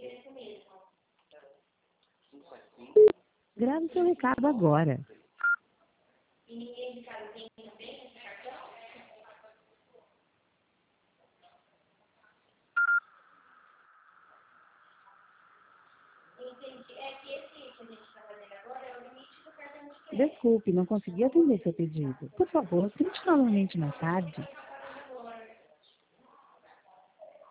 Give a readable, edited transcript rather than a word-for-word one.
Grave seu recado agora. Desculpe, não consegui atender seu pedido. Por favor, tente novamente mais tarde.